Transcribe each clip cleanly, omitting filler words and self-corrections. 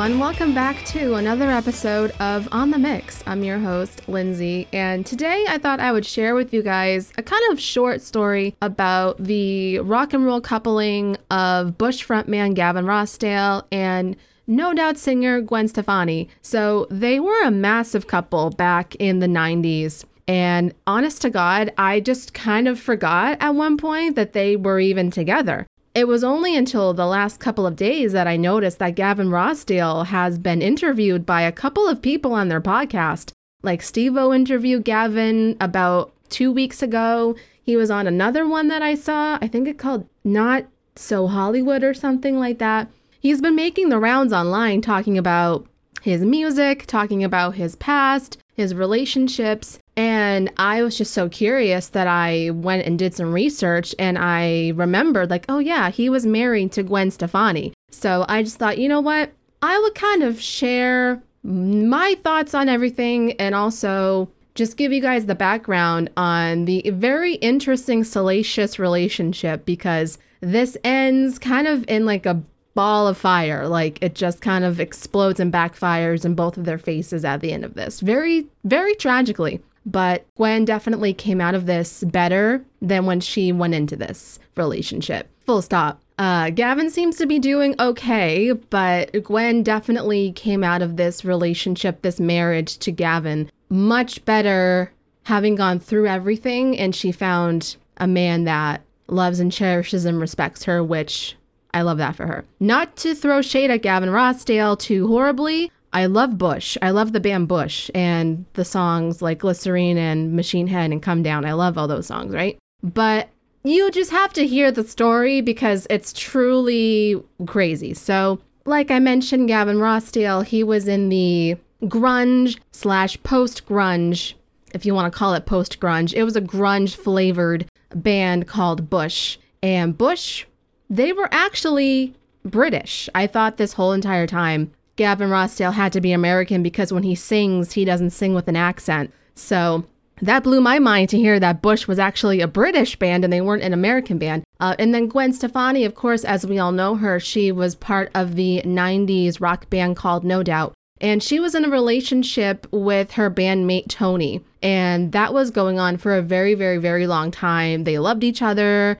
everyone. Welcome back to another episode of On the Mix. I'm your host, Lindsay, and today I thought I would share with you guys a kind of short story about the rock and roll coupling of Bush frontman Gavin Rossdale and No Doubt singer Gwen Stefani. So they were a massive couple back in the 90s. And honest to God, I just kind of forgot at one point that they were even together. It was only until the last couple of days that I noticed that Gavin Rossdale has been interviewed by a couple of people on their podcast. Like Steve-O interviewed Gavin about 2 weeks ago. He was on another one that I saw. I think it called Not So Hollywood or something like that. He's been making the rounds online talking about his music, talking about his past, his relationships. And I was just so curious that I went and did some research and I remembered like, oh yeah, he was married to Gwen Stefani. So I just thought, you know what? I would kind of share my thoughts on everything and also just give you guys the background on the very interesting, salacious relationship, because this ends kind of in like a ball of fire. Like it just kind of explodes and backfires in both of their faces at the end of this. Very, very tragically. But Gwen definitely came out of this better than when she went into this relationship. Full stop. Gavin seems to be doing okay, but Gwen definitely came out of this relationship, this marriage to Gavin, much better, having gone through everything, and she found a man that loves and cherishes and respects her, which I love that for her. Not to throw shade at Gavin Rossdale too horribly. I love Bush. I love the band Bush and the songs like Glycerine and Machine Head and Come Down. I love all those songs, right? But you just have to hear the story because it's truly crazy. So, like I mentioned, Gavin Rossdale, he was in the grunge / post-grunge, if you want to call it post-grunge. It was a grunge-flavored band called Bush. And Bush, they were actually British. I thought this whole entire time Gavin Rossdale had to be American because when he sings, he doesn't sing with an accent. So that blew my mind to hear that Bush was actually a British band and they weren't an American band. And then Gwen Stefani, of course, as we all know her, she was part of the 90s rock band called No Doubt. And she was in a relationship with her bandmate Tony. And that was going on for a very, very, very long time. They loved each other.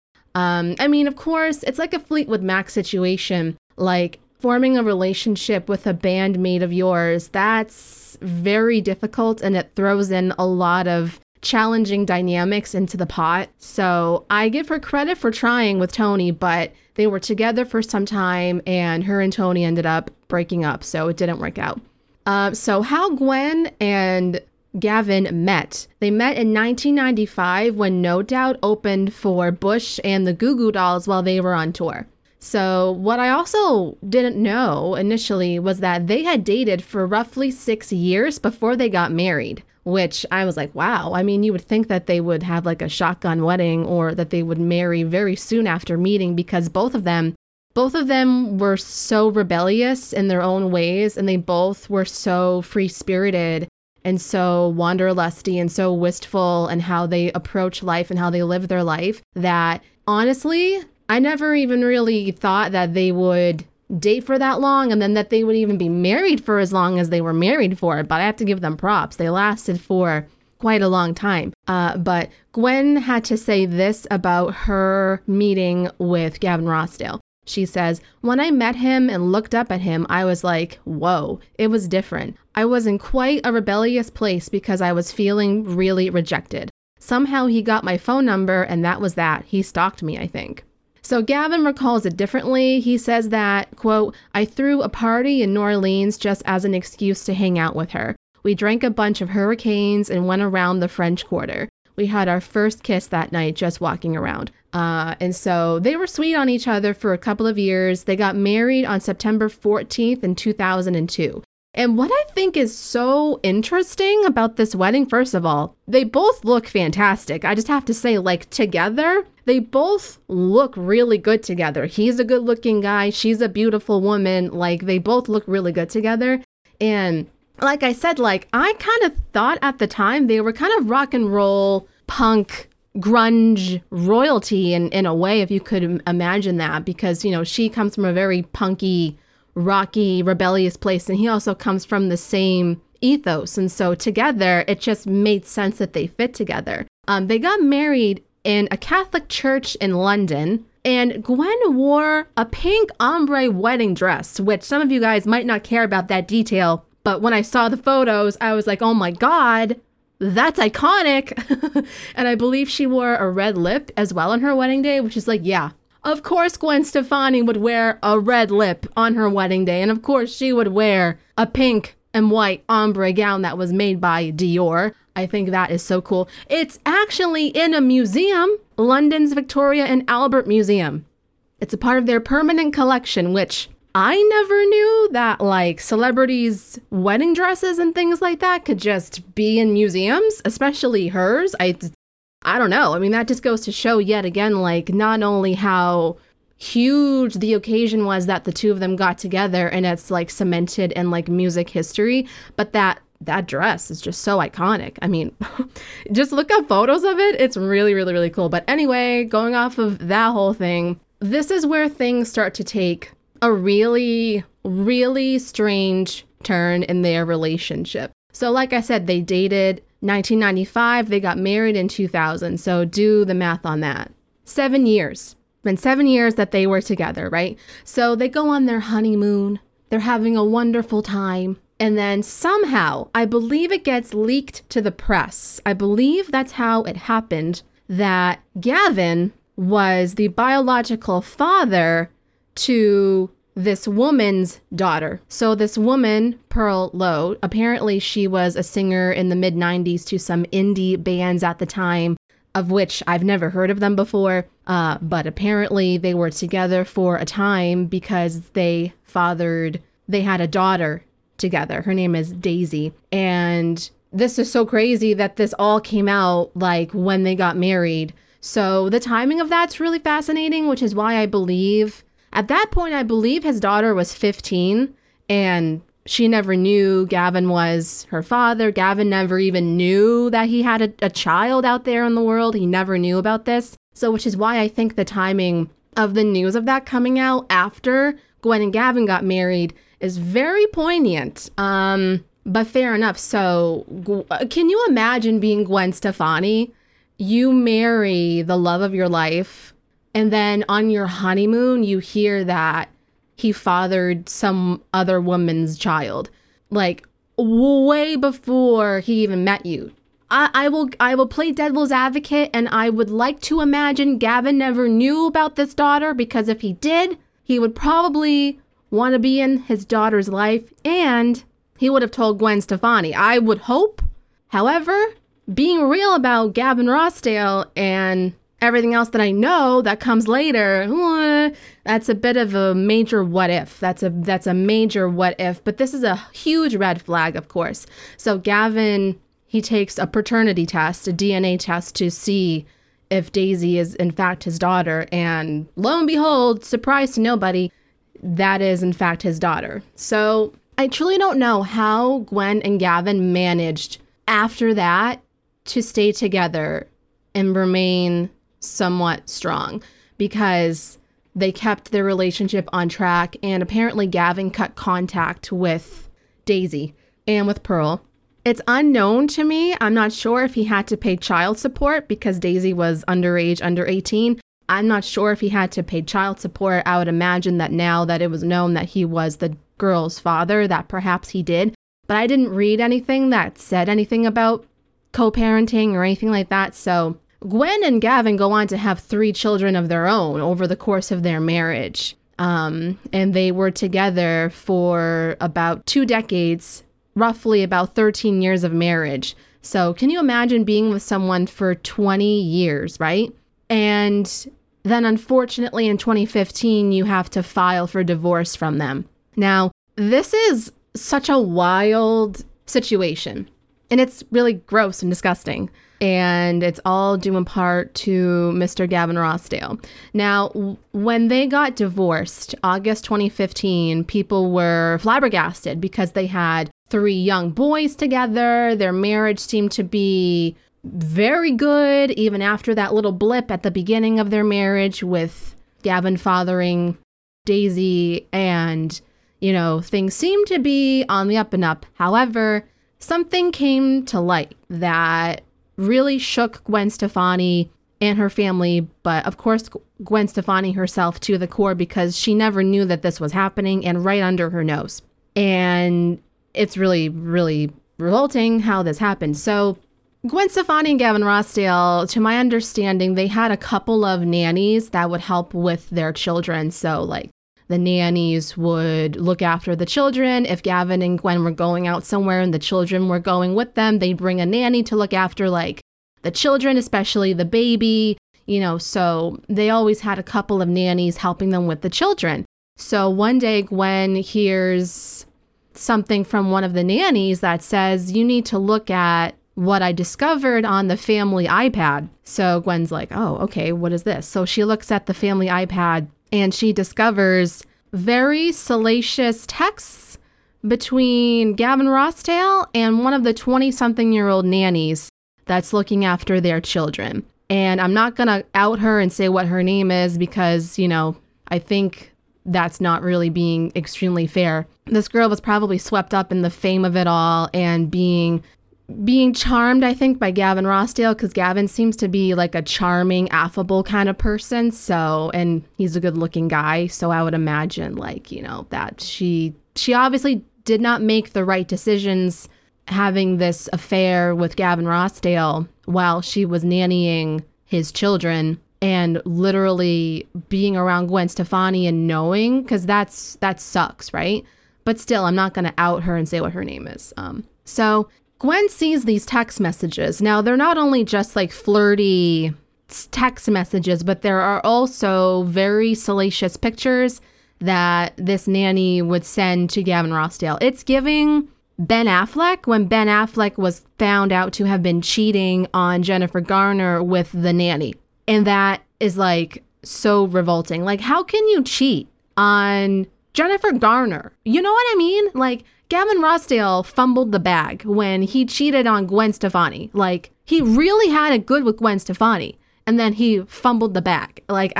I mean, of course, it's like a Fleetwood Mac situation. Like, forming a relationship with a bandmate of yours, that's very difficult and it throws in a lot of challenging dynamics into the pot. So I give her credit for trying with Tony, but they were together for some time and her and Tony ended up breaking up, so it didn't work out. So how Gwen and Gavin met. They met in 1995 when No Doubt opened for Bush and the Goo Goo Dolls while they were on tour. So what I also didn't know initially was that they had dated for roughly 6 years before they got married, which I was like, wow. I mean, you would think that they would have like a shotgun wedding or that they would marry very soon after meeting, because both of them were so rebellious in their own ways, and they both were so free-spirited and so wanderlusty and so wistful in how they approach life and how they live their life that honestly, I never even really thought that they would date for that long and then that they would even be married for as long as they were married for. But I have to give them props. They lasted for quite a long time. But Gwen had to say this about her meeting with Gavin Rossdale. She says, when I met him and looked up at him, I was like, whoa, it was different. I was in quite a rebellious place because I was feeling really rejected. Somehow he got my phone number and that was that. He stalked me, I think. So Gavin recalls it differently. He says that, quote, I threw a party in New Orleans just as an excuse to hang out with her. We drank a bunch of hurricanes and went around the French Quarter. We had our first kiss that night just walking around. And so they were sweet on each other for a couple of years. They got married on September 14th in 2002. And what I think is so interesting about this wedding, first of all, they both look fantastic. I just have to say, like, together, they both look really good together. He's a good looking guy. She's a beautiful woman. Like, they both look really good together. And like I said, like, I kind of thought at the time they were kind of rock and roll, punk, grunge royalty in a way, if you could imagine that, because, you know, she comes from a very punky rocky, rebellious place. And he also comes from the same ethos. And so together, it just made sense that they fit together. They got married in a Catholic church in London. And Gwen wore a pink ombre wedding dress, which some of you guys might not care about that detail. But when I saw the photos, I was like, oh my God, that's iconic. And I believe she wore a red lip as well on her wedding day, which is like, yeah, of course Gwen Stefani would wear a red lip on her wedding day. And of course she would wear a pink and white ombre gown that was made by Dior. I think that is so cool. It's actually in a museum, London's Victoria and Albert Museum. It's a part of their permanent collection, which I never knew that like celebrities' wedding dresses and things like that could just be in museums, especially hers. I don't know. I mean, that just goes to show yet again, like not only how huge the occasion was that the two of them got together and it's like cemented in like music history, but that dress is just so iconic. I mean, just look up photos of it. It's really, really, really cool. But anyway, going off of that whole thing, this is where things start to take a really, really strange turn in their relationship. So like I said, they dated 1995, they got married in 2000. So do the math on that. 7 years. Been 7 years that they were together, right? So they go on their honeymoon. They're having a wonderful time. And then somehow, I believe it gets leaked to the press. I believe that's how it happened, that Gavin was the biological father to this woman's daughter. So this woman, Pearl Lowe, apparently she was a singer in the mid-90s to some indie bands at the time, of which I've never heard of them before. But apparently they were together for a time because they had a daughter together. Her name is Daisy. And this is so crazy that this all came out like when they got married. So the timing of that's really fascinating, which is why I believe at that point, I believe his daughter was 15 and she never knew Gavin was her father. Gavin never even knew that he had a child out there in the world. He never knew about this. So which is why I think the timing of the news of that coming out after Gwen and Gavin got married is very poignant. But fair enough. So can you imagine being Gwen Stefani? You marry the love of your life, and then on your honeymoon, you hear that he fathered some other woman's child, like way before he even met you. I will play devil's advocate, and I would like to imagine Gavin never knew about this daughter, because if he did, he would probably want to be in his daughter's life, and he would have told Gwen Stefani. I would hope. However, being real about Gavin Rossdale and everything else that I know that comes later, that's a bit of a major what if. That's a major what if. But this is a huge red flag, of course. So Gavin, he takes a paternity test, a DNA test, to see if Daisy is in fact his daughter. And lo and behold, surprise to nobody, that is in fact his daughter. So I truly don't know how Gwen and Gavin managed after that to stay together and remain somewhat strong, because they kept their relationship on track, and apparently Gavin cut contact with Daisy and with Pearl. It's unknown to me. I'm not sure if he had to pay child support because Daisy was underage, under 18. I'm not sure if he had to pay child support. I would imagine that now that it was known that he was the girl's father, that perhaps he did. But I didn't read anything that said anything about co-parenting or anything like that. So Gwen and Gavin go on to have 3 children of their own over the course of their marriage. And they were together for about 2 decades, roughly about 13 years of marriage. So can you imagine being with someone for 20 years, right? And then unfortunately in 2015, you have to file for divorce from them. Now, this is such a wild situation, and it's really gross and disgusting. And it's all due in part to Mr. Gavin Rossdale. Now, when they got divorced, August 2015, people were flabbergasted because they had 3 young boys together. Their marriage seemed to be very good, even after that little blip at the beginning of their marriage with Gavin fathering Daisy and, things seemed to be on the up and up. However, something came to light that really shook Gwen Stefani and her family, but of course Gwen Stefani herself to the core, because she never knew that this was happening and right under her nose. And it's really, really revolting how this happened. So Gwen Stefani and Gavin Rossdale, to my understanding, they had a couple of nannies that would help with their children. So like the nannies would look after the children. If Gavin and Gwen were going out somewhere and the children were going with them, they'd bring a nanny to look after like the children, especially the baby, so they always had a couple of nannies helping them with the children. So one day Gwen hears something from one of the nannies that says, you need to look at what I discovered on the family iPad. So Gwen's like, oh, okay, what is this? So she looks at the family iPad and she discovers very salacious texts between Gavin Rossdale and one of the 20-something-year-old nannies that's looking after their children. And I'm not going to out her and say what her name is because, I think that's not really being extremely fair. This girl was probably swept up in the fame of it all and being charmed, I think, by Gavin Rossdale, because Gavin seems to be like a charming, affable kind of person. So, and he's a good looking guy. So I would imagine that she obviously did not make the right decisions having this affair with Gavin Rossdale while she was nannying his children and literally being around Gwen Stefani and knowing, because that sucks, right? But still, I'm not going to out her and say what her name is. So Gwen sees these text messages. Now, they're not only just like flirty text messages, but there are also very salacious pictures that this nanny would send to Gavin Rossdale. It's giving Ben Affleck when Ben Affleck was found out to have been cheating on Jennifer Garner with the nanny. And that is like so revolting. Like, how can you cheat on Jennifer Garner? You know what I mean? Like, Gavin Rossdale fumbled the bag when he cheated on Gwen Stefani. Like, he really had it good with Gwen Stefani. And then he fumbled the bag. Like,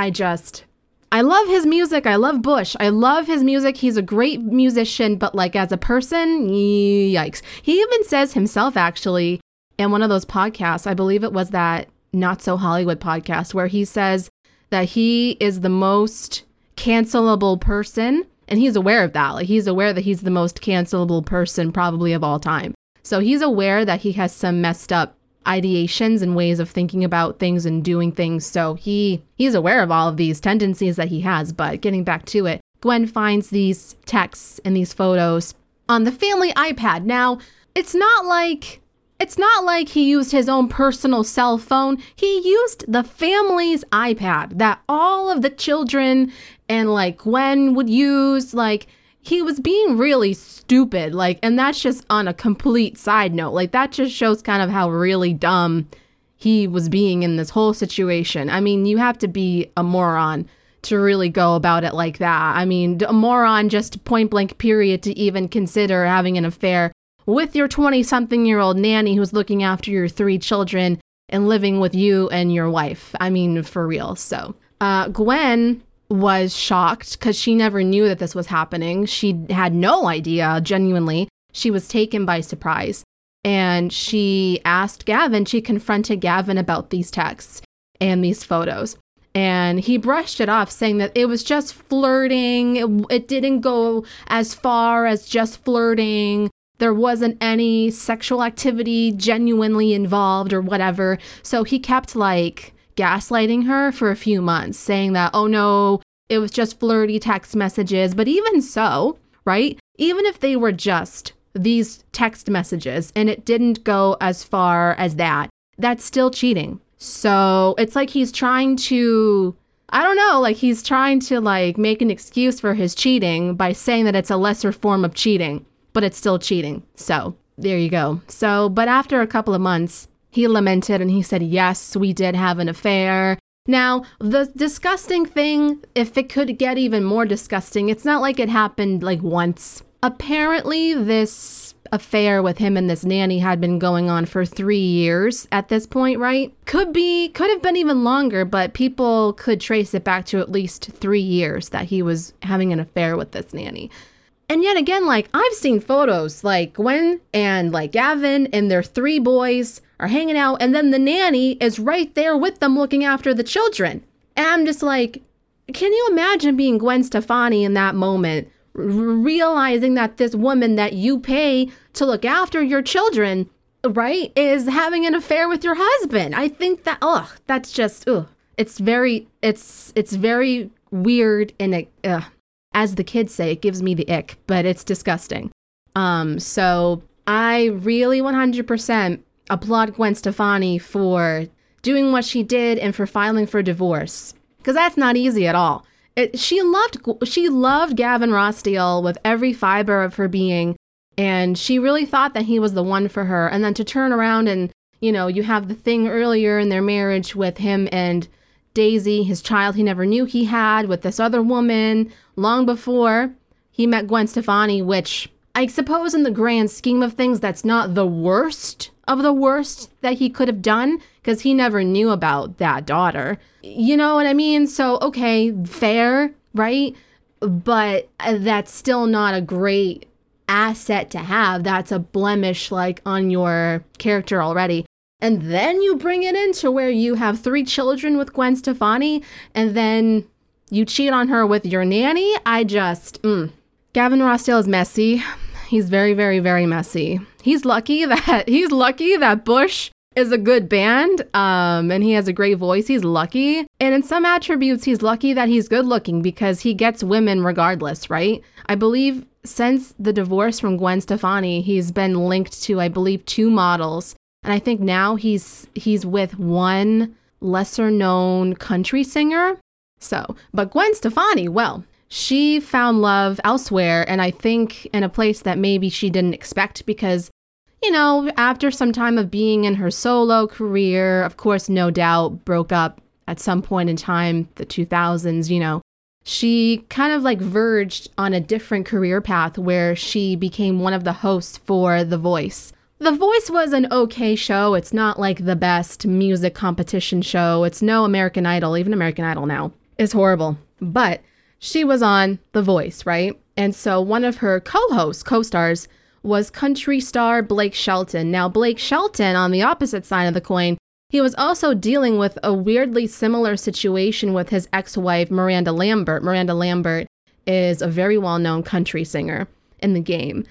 I love his music. I love Bush. I love his music. He's a great musician, but like as a person, yikes. He even says himself, actually, in one of those podcasts, I believe it was that Not So Hollywood podcast, where he says that he is the most cancelable person. And he's aware of that. Like, he's aware that he's the most cancelable person probably of all time. So he's aware that he has some messed up ideations and ways of thinking about things and doing things. So he's aware of all of these tendencies that he has. But getting back to it, Gwen finds these texts and these photos on the family iPad. Now, it's not like he used his own personal cell phone. He used the family's iPad that all of the children and like Gwen would use. Like, he was being really stupid. Like, and that's just on a complete side note. Like, that just shows kind of how really dumb he was being in this whole situation. I mean, you have to be a moron to really go about it like that. I mean, a moron, just point blank period, to even consider having an affair with your 20-something-year-old nanny who's looking after your 3 children and living with you and your wife. I mean, for real. So Gwen was shocked because she never knew that this was happening. She had no idea, genuinely. She was taken by surprise. And she asked Gavin, she confronted Gavin about these texts and these photos. And he brushed it off, saying that it was just flirting. It didn't go as far as just flirting. There wasn't any sexual activity genuinely involved or whatever. So he kept like gaslighting her for a few months, saying that, oh no, it was just flirty text messages. But even so, right? Even if they were just these text messages and it didn't go as far as that, that's still cheating. So it's like he's trying to, I don't know, like he's trying to like make an excuse for his cheating by saying that it's a lesser form of cheating, but it's still cheating. So there you go. So, but after a couple of months, he lamented and he said, yes, we did have an affair. Now, the disgusting thing, if it could get even more disgusting, it's not like it happened like once. Apparently, this affair with him and this nanny had been going on for 3 years at this point, right? Could have been even longer, but people could trace it back to at least 3 years that he was having an affair with this nanny. And yet again, like, I've seen photos, like Gwen and like Gavin and their 3 boys are hanging out, and then the nanny is right there with them looking after the children. And I'm just like, can you imagine being Gwen Stefani in that moment, realizing that this woman that you pay to look after your children, right, is having an affair with your husband? I think that, that's just, it's very weird, and as the kids say, it gives me the ick, but it's disgusting. So I really 100% applaud Gwen Stefani for doing what she did and for filing for divorce, because that's not easy at all. She loved Gavin Rossdale with every fiber of her being, and she really thought that he was the one for her. And then to turn around and, you have the thing earlier in their marriage with him and Daisy, his child he never knew he had, with this other woman long before he met Gwen Stefani, which I suppose in the grand scheme of things, that's not the worst of the worst that he could have done, because he never knew about that daughter. You know what I mean? So, okay, fair, right? But that's still not a great asset to have. That's a blemish, like, on your character already. And then you bring it into where you have 3 children with Gwen Stefani, and then you cheat on her with your nanny. Gavin Rossdale is messy. He's very, very, very messy. He's lucky that Bush is a good band, and he has a great voice. He's lucky. And in some attributes, he's lucky that he's good looking, because he gets women regardless, right? I believe since the divorce from Gwen Stefani, he's been linked to, I believe, 2 models. And I think now he's with one lesser known country singer. So, but Gwen Stefani, well, she found love elsewhere, and I think in a place that maybe she didn't expect, because, after some time of being in her solo career, of course, No Doubt broke up at some point in time, the 2000s, she kind of like verged on a different career path where she became one of the hosts for The Voice. The Voice was an okay show. It's not like the best music competition show. It's no American Idol. Even American Idol now is horrible. But she was on The Voice, right? And so one of her co-stars, was country star Blake Shelton. Now, Blake Shelton, on the opposite side of the coin, he was also dealing with a weirdly similar situation with his ex-wife, Miranda Lambert. Miranda Lambert is a very well-known country singer in the game.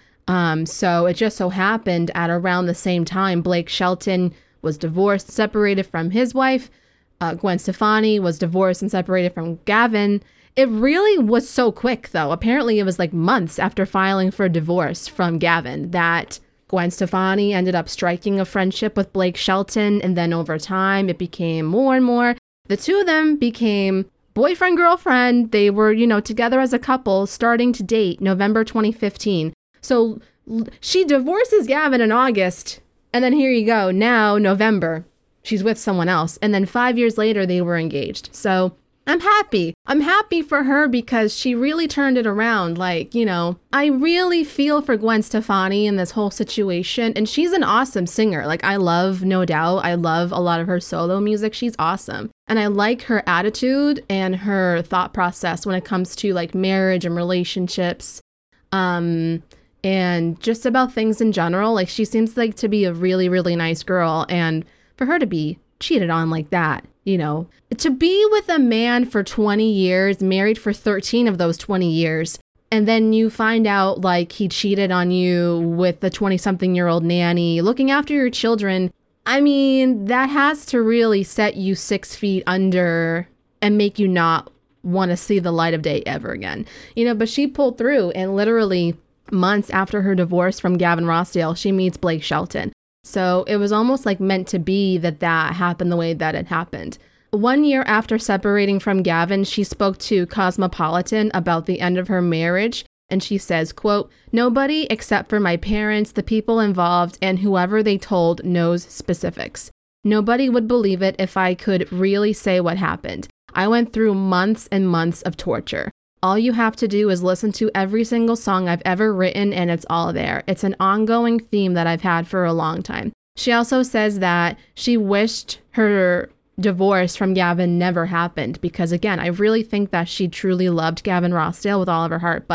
So it just so happened at around the same time, Blake Shelton was divorced, separated from his wife. Gwen Stefani was divorced and separated from Gavin. It really was so quick, though. Apparently, it was like months after filing for divorce from Gavin that Gwen Stefani ended up striking a friendship with Blake Shelton. And then over time, it became more and more. The 2 of them became boyfriend, girlfriend. They were, together as a couple, starting to date November 2015. So she divorces Gavin in August. And then here you go. Now, November, she's with someone else. And then 5 years later, they were engaged. So I'm happy. I'm happy for her, because she really turned it around. Like, I really feel for Gwen Stefani in this whole situation. And she's an awesome singer. Like, I love No Doubt. I love a lot of her solo music. She's awesome. And I like her attitude and her thought process when it comes to like marriage and relationships. And just about things in general. Like, she seems like to be a really, really nice girl. And for her to be cheated on like that, to be with a man for 20 years, married for 13 of those 20 years, and then you find out like he cheated on you with the 20-something-year-old nanny, looking after your children. I mean, that has to really set you 6 feet under and make you not want to see the light of day ever again. But she pulled through, and literally months after her divorce from Gavin Rossdale, she meets Blake Shelton. So it was almost like meant to be that happened the way that it happened. 1 year after separating from Gavin, she spoke to Cosmopolitan about the end of her marriage. And she says, quote, "Nobody except for my parents, the people involved, and whoever they told knows specifics. Nobody would believe it if I could really say what happened. I went through months and months of torture. All you have to do is listen to every single song I've ever written, and it's all there. It's an ongoing theme that I've had for a long time." She also says that she wished her divorce from Gavin never happened, because again, I really think that she truly loved Gavin Rossdale with all of her heart, but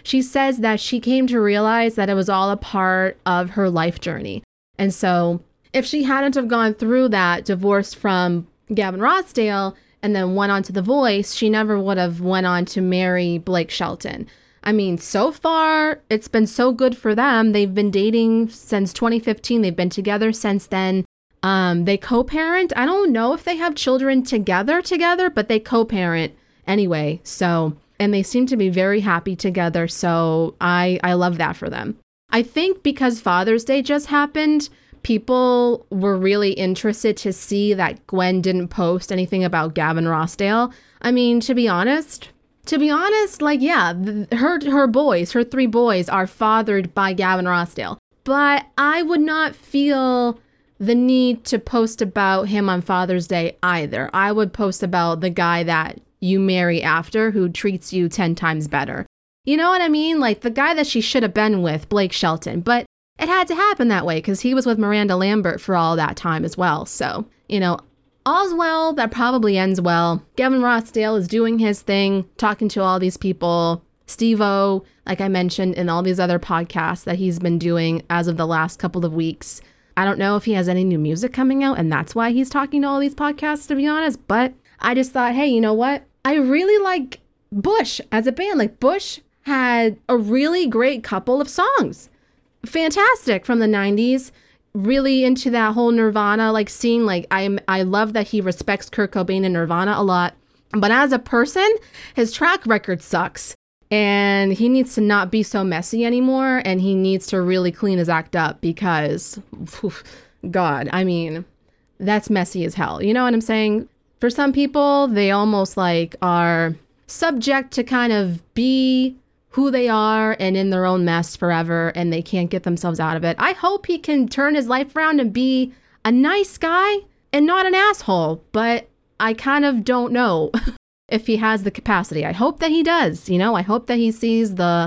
she says that she came to realize that it was all a part of her life journey. And so if she hadn't have gone through that, divorced from Gavin Rossdale and then went on to The Voice, she never would have went on to marry Blake Shelton. I mean, so far, it's been so good for them. They've been dating since 2015. They've been together since then. They co-parent. I don't know if they have children together, but they co-parent anyway. So, and they seem to be very happy together. So I love that for them. I think because Father's Day just happened, people were really interested to see that Gwen didn't post anything about Gavin Rossdale. I mean, to be honest, like, yeah, her boys, her 3 boys are fathered by Gavin Rossdale. But I would not feel the need to post about him on Father's Day either. I would post about the guy that you marry after who treats you 10 times better. You know what I mean? Like the guy that she should have been with, Blake Shelton. But it had to happen that way because he was with Miranda Lambert for all that time as well. So, you know, all's well that probably ends well. Gavin Rossdale is doing his thing, talking to all these people. Steve-O, like I mentioned, in all these other podcasts that he's been doing as of the last couple of weeks. I don't know if he has any new music coming out, and that's why he's talking to all these podcasts, to be honest. But I just thought, hey, you know what? I really like Bush as a band. Like, Bush had a really great couple of songs. Fantastic from the 90s. Really into that whole Nirvana like scene. Like, I love that he respects Kurt Cobain and Nirvana a lot. But as a person, his track record sucks. And he needs to not be so messy anymore. And he needs to really clean his act up because, God, I mean, that's messy as hell. You know what I'm saying? For some people, they almost like are subject to kind of be who they are and in their own mess forever, and they can't get themselves out of it. I hope he can turn his life around and be a nice guy and not an asshole, but I kind of don't know if he has the capacity. I hope that he does, you know, I hope that he sees the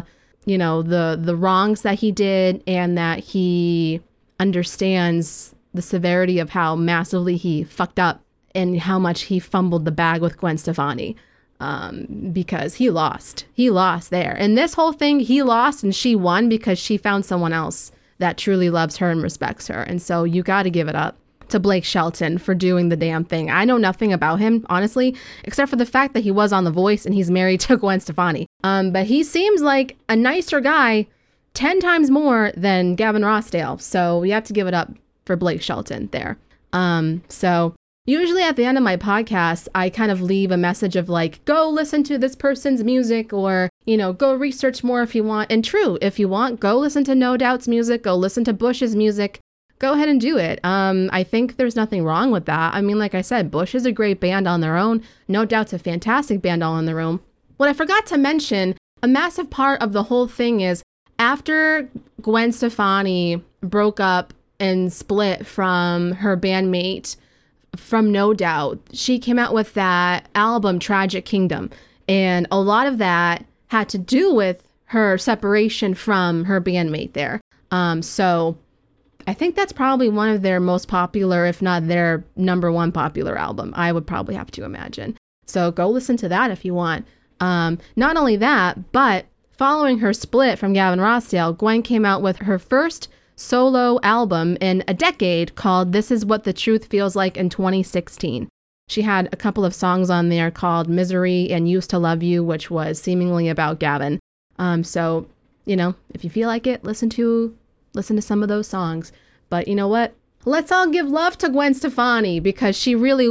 wrongs that he did and that he understands the severity of how massively he fucked up and how much he fumbled the bag with Gwen Stefani. Because he lost there. And this whole thing, he lost and she won because she found someone else that truly loves her and respects her. And so you got to give it up to Blake Shelton for doing the damn thing. I know nothing about him, honestly, except for the fact that he was on The Voice and he's married to Gwen Stefani. But he seems like a nicer guy 10 times more than Gavin Rossdale. So we have to give it up for Blake Shelton there. So usually at the end of my podcast, I kind of leave a message of like, go listen to this person's music or, you know, go research more if you want. And true, if you want, go listen to No Doubt's music, go listen to Bush's music. Go ahead and do it. I think there's nothing wrong with that. I mean, like I said, Bush is a great band on their own. No Doubt's a fantastic band all on their own. What I forgot to mention, a massive part of the whole thing is after Gwen Stefani broke up and split from her bandmate from No Doubt, she came out with that album Tragic Kingdom, and a lot of that had to do with her separation from her bandmate there. So I think that's probably one of their most popular, if not their number one popular album, I would probably have to imagine. So go listen to that if you want. Not only that, but following her split from Gavin Rossdale, Gwen came out with her first solo album in a decade called This Is What the Truth Feels Like in 2016. She had a couple of songs on there called Misery and Used to Love You, which was seemingly about Gavin. So, you know, if you feel like it, listen to some of those songs. But you know what? Let's all give love to Gwen Stefani because she really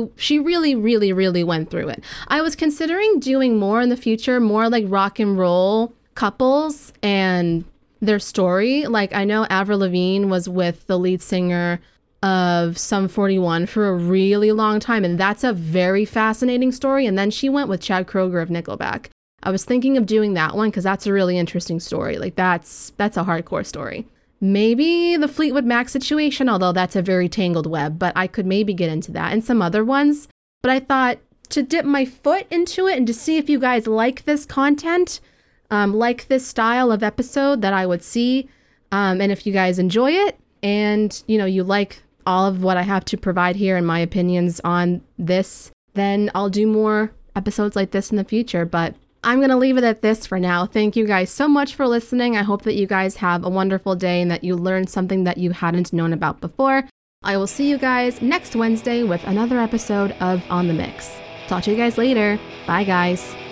went through it. I was considering doing more in the future, more like rock and roll couples and their story. Like, I know Avril Lavigne was with the lead singer of Sum 41 for a really long time, and that's a very fascinating story. And then she went with Chad Kroeger of Nickelback. I was thinking of doing that one because that's a really interesting story. Like, that's a hardcore story. Maybe the Fleetwood Mac situation, although that's a very tangled web, but I could maybe get into that and some other ones. But I thought to dip my foot into it and to see if you guys like this content, like this style of episode that I would see, and if you guys enjoy it and, you know, you like all of what I have to provide here and my opinions on this, then I'll do more episodes like this in the future. But I'm going to leave it at this for now. Thank you guys so much for listening. I hope that you guys have a wonderful day and that you learned something that you hadn't known about before. I will see you guys next Wednesday with another episode of On the Mix. Talk to you guys later. Bye, guys.